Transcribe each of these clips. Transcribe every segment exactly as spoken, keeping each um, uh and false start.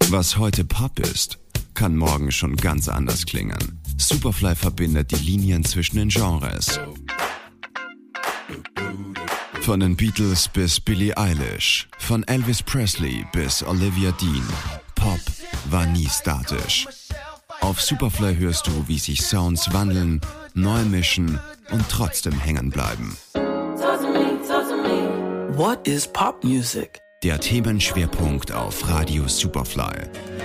Was heute Pop ist, kann morgen schon ganz anders klingen. Superfly verbindet die Linien zwischen den Genres. Von den Beatles bis Billie Eilish, von Elvis Presley bis Olivia Dean. Pop war nie statisch. Auf Superfly hörst du, wie sich Sounds wandeln, neu mischen und trotzdem hängen bleiben. What is pop music? Der Themenschwerpunkt auf Radio Superfly.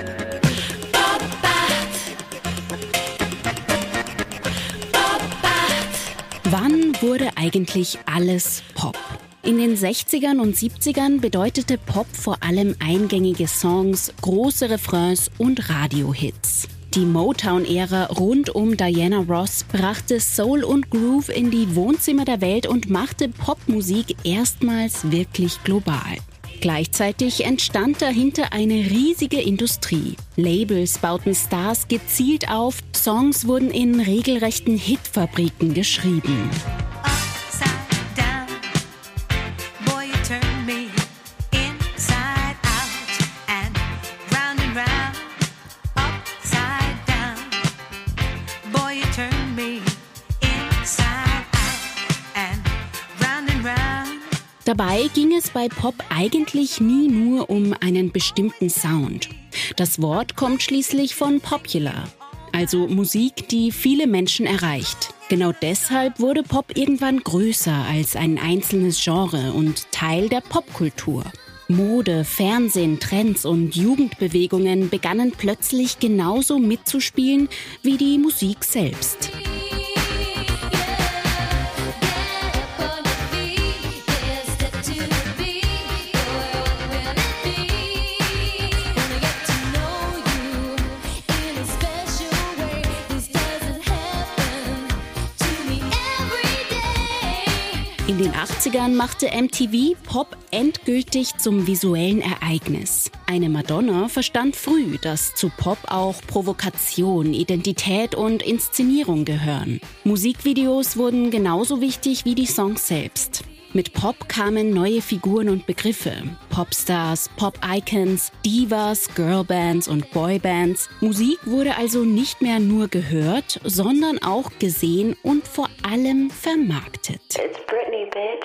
Wann wurde eigentlich alles Pop? In den sechzigern und siebzigern bedeutete Pop vor allem eingängige Songs, große Refrains und Radiohits. Die Motown-Ära rund um Diana Ross brachte Soul und Groove in die Wohnzimmer der Welt und machte Popmusik erstmals wirklich global. Gleichzeitig entstand dahinter eine riesige Industrie. Labels bauten Stars gezielt auf, Songs wurden in regelrechten Hitfabriken geschrieben. Dabei ging es bei Pop eigentlich nie nur um einen bestimmten Sound. Das Wort kommt schließlich von popular, also Musik, die viele Menschen erreicht. Genau deshalb wurde Pop irgendwann größer als ein einzelnes Genre und Teil der Popkultur. Mode, Fernsehen, Trends und Jugendbewegungen begannen plötzlich genauso mitzuspielen wie die Musik selbst. In den achtzigern machte M T V Pop endgültig zum visuellen Ereignis. Eine Madonna verstand früh, dass zu Pop auch Provokation, Identität und Inszenierung gehören. Musikvideos wurden genauso wichtig wie die Songs selbst. Mit Pop kamen neue Figuren und Begriffe. Popstars, Pop-Icons, Divas, Girlbands und Boybands. Musik wurde also nicht mehr nur gehört, sondern auch gesehen und vor allem vermarktet. It's Britney, bitch.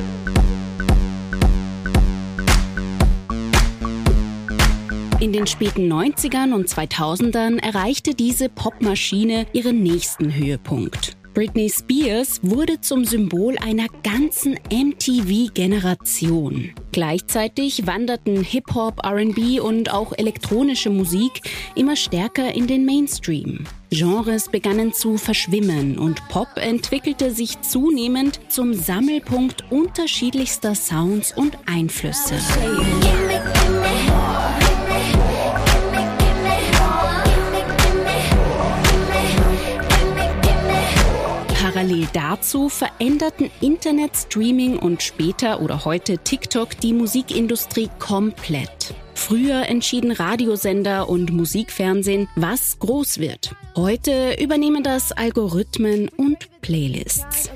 In den späten neunzigern und zweitausendern erreichte diese Popmaschine ihren nächsten Höhepunkt. Britney Spears wurde zum Symbol einer ganzen M T V-Generation. Gleichzeitig wanderten Hip-Hop, R and B und auch elektronische Musik immer stärker in den Mainstream. Genres begannen zu verschwimmen und Pop entwickelte sich zunehmend zum Sammelpunkt unterschiedlichster Sounds und Einflüsse. Parallel dazu veränderten Internet, Streaming und später oder heute TikTok die Musikindustrie komplett. Früher entschieden Radiosender und Musikfernsehen, was groß wird. Heute übernehmen das Algorithmen und Playlists.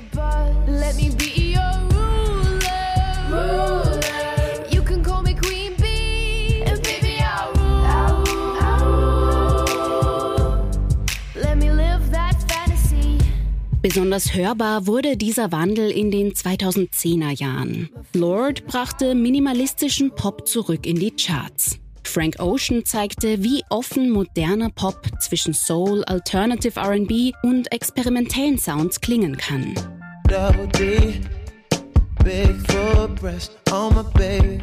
Besonders hörbar wurde dieser Wandel in den zweitausendzehner Jahren. Lorde brachte minimalistischen Pop zurück in die Charts. Frank Ocean zeigte, wie offen moderner Pop zwischen Soul, Alternative R and B und experimentellen Sounds klingen kann. Double D, big full breast on my baby.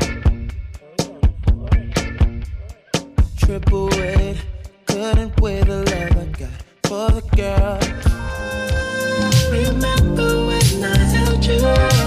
Triple weight, couldn't weigh the love I got for the girl. Remember when I held you?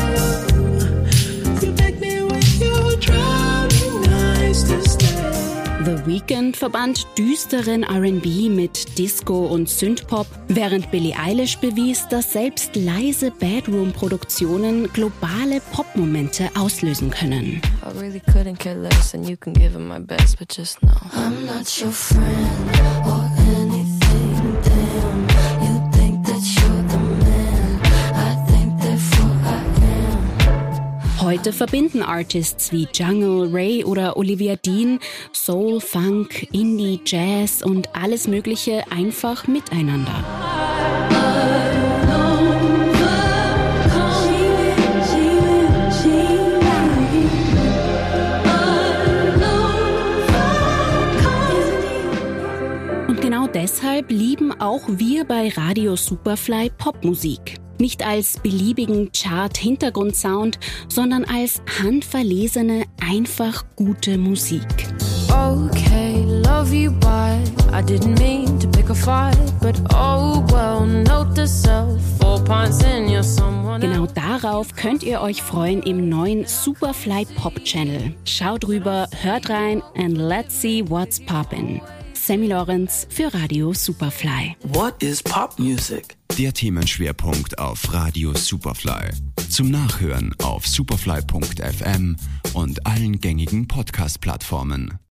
You begged me with your drowning eyes to stay. The Weeknd verband düsteren R and B mit Disco und Synthpop, während Billie Eilish bewies, dass selbst leise Bedroom-Produktionen globale Popmomente auslösen können. I really couldn't care less and you can give it my best, but just know I'm not your friend or anything, damn. You think that you're the man, I think therefore I am. Heute verbinden Artists wie Jungle, Ray oder Olivia Dean Soul, Funk, Indie, Jazz und alles Mögliche einfach miteinander. Und genau deshalb lieben auch wir bei Radio Superfly Popmusik. Nicht als beliebigen Chart-Hintergrundsound, sondern als handverlesene, einfach gute Musik. Okay, love you, but I didn't mean to pick a fight, but oh well, note to self, four pints in you're someone. Genau darauf könnt ihr euch freuen im neuen Superfly Pop Channel. Schaut rüber, hört rein and let's see what's poppin'. Sammy Lorenz für Radio Superfly. What is pop music? Der Themenschwerpunkt auf Radio Superfly. Zum Nachhören auf superfly punkt f m und allen gängigen Podcast-Plattformen.